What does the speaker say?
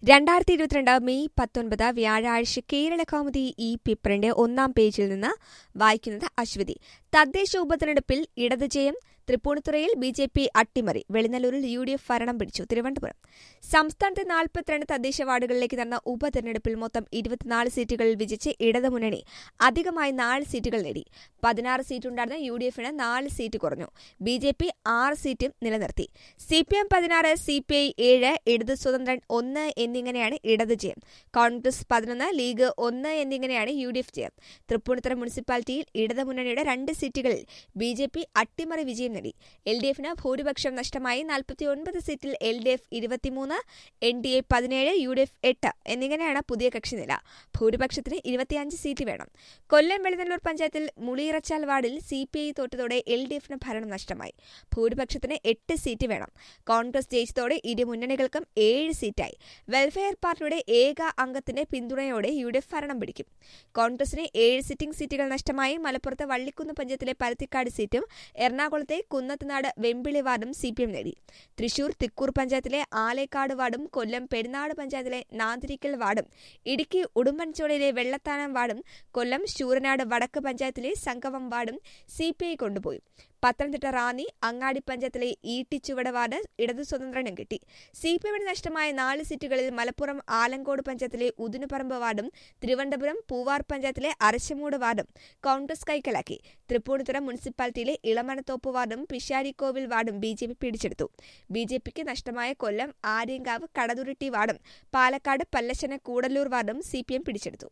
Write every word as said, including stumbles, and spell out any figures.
രണ്ടായിരത്തി ഇരുപത്തിരണ്ട് മെയ് പത്തൊൻപത് വ്യാഴാഴ്ച കേരള കൗമുദി ഈ പേപ്പറിന്റെ ഒന്നാം പേജിൽ നിന്ന് വായിക്കുന്നത് അശ്വതി. തദ്ദേശ ഉപതെരഞ്ഞെടുപ്പിൽ ഇടത് ജയം. തൃപ്പൂണിത്തുറയിൽ ബി ജെ പി അട്ടിമറി. വെളിനല്ലൂരിൽ യു ഡി എഫ് ഭരണം പിടിച്ചു. തിരുവനന്തപുരം. സംസ്ഥാനത്തെ നാൽപ്പത്തിരണ്ട് തദ്ദേശ വാർഡുകളിലേക്ക് നടന്ന ഉപതെരഞ്ഞെടുപ്പിൽ മൊത്തം ഇരുപത്തിനാല് സീറ്റുകളിൽ വിജയിച്ച് ഇടതുമുന്നണി അധികമായി നാല് സീറ്റുകൾ നേടി. പതിനാറ് സീറ്റുണ്ടായിരുന്ന യു ഡി എഫിന് നാല് സീറ്റ് കുറഞ്ഞു. ബി ജെ പി ആറ് സീറ്റും നിലനിർത്തി. സി പി എം പതിനാറ്, സി പി ഐ ഏഴ്, ഇടത് സ്വതന്ത്രൻ ഒന്ന് എന്നിങ്ങനെയാണ് ഇടത് ജയം. കോൺഗ്രസ് പതിനൊന്ന്, ലീഗ് ഒന്ന് എന്നിങ്ങനെയാണ് യു ഡി എഫ് ജയം. തൃപ്പൂണിത്തുറ മുനിസിപ്പാലിറ്റിയിൽ ഇടതുമുന്നണിയുടെ രണ്ട് സീറ്റുകളിൽ ബി ജെ പി അട്ടിമറി വിജയം നേടി. എൽ ഡി എഫിന് ഭൂരിപക്ഷം നഷ്ടമായി. നാൽപ്പത്തിയൊൻപത് സീറ്റിൽ എൽ ഡി എഫ് ഇരുപത്തിമൂന്ന്, എൻ ഡി എ പതിനേഴ്, യു ഡി എഫ് എട്ട് എന്നിങ്ങനെയാണ് പുതിയ കക്ഷിനില. ഭൂരിപക്ഷത്തിന് ഇരുപത്തിയഞ്ച് സീറ്റ് വേണം. കൊല്ലം വെളിനല്ലൂർ പഞ്ചായത്തിൽ മുളിയിറച്ചാൽ വാർഡിൽ സി പി ഐ തോറ്റതോടെ എൽ ഡി എഫിന് ഭരണം നഷ്ടമായി. ഭൂരിപക്ഷത്തിന് എട്ട് സീറ്റ് വേണം. കോൺഗ്രസ് ജയിച്ചതോടെ ഇരു മുന്നണികൾക്കും ഏഴ് സീറ്റായി. വെൽഫെയർ പാർട്ടിയുടെ ഏക അംഗത്തിന്റെ പിന്തുണയോടെ യു ഡി എഫ് ഭരണം പിടിക്കും. കോൺഗ്രസിന് ഏഴ് സിറ്റിംഗ് സീറ്റുകൾ നഷ്ടമായി. മലപ്പുറത്ത് വള്ളിക്കുന്ന് പഞ്ചായത്തിലെ പരുത്തിക്കാട് സീറ്റും എറണാകുളത്തെ കുന്നത്തുനാട് വെമ്പിളി വാർഡും സി പി എം നേടി. തൃശൂർ തിക്കൂർ പഞ്ചായത്തിലെ ആലേക്കാട് വാർഡും കൊല്ലം പെരുന്നാട് പഞ്ചായത്തിലെ നാന്തിരിക്കൽ വാർഡും ഇടുക്കി ഉടുമ്പൻചോലയിലെ വെള്ളത്താനം വാർഡും കൊല്ലം ശൂരനാട് വടക്ക് പഞ്ചായത്തിലെ സംഗമം വാർഡും സി പി ഐ കൊണ്ടുപോയി. പത്തനംതിട്ട റാന്നി അങ്ങാടി പഞ്ചായത്തിലെ ഈട്ടിച്ചുവട വാർഡ് ഇടതു സ്വതന്ത്രനും കിട്ടി. സി പി എമ്മിന് നഷ്ടമായ നാല് സീറ്റുകളിൽ മലപ്പുറം ആലങ്കോട് പഞ്ചായത്തിലെ ഉദിനുപറമ്പ് വാർഡും തിരുവനന്തപുരം പൂവാർ പഞ്ചായത്തിലെ അരശമൂട് വാർഡും കോൺഗ്രസ് കൈക്കലാക്കി. തൃപ്പൂണിത്തുറ മുനിസിപ്പാലിറ്റിയിലെ ഇളമനത്തോപ്പ് വാർഡും പിഷാരിക്കോവിൽ വാർഡും ബി ജെ പി പിടിച്ചെടുത്തു. ബി ജെ പിക്ക് നഷ്ടമായ കൊല്ലം ആര്യങ്കാവ് കടതുരുട്ടി വാർഡും പാലക്കാട് പല്ലശ്ശന കൂടല്ലൂർ വാർഡും സി പി എം പിടിച്ചെടുത്തു.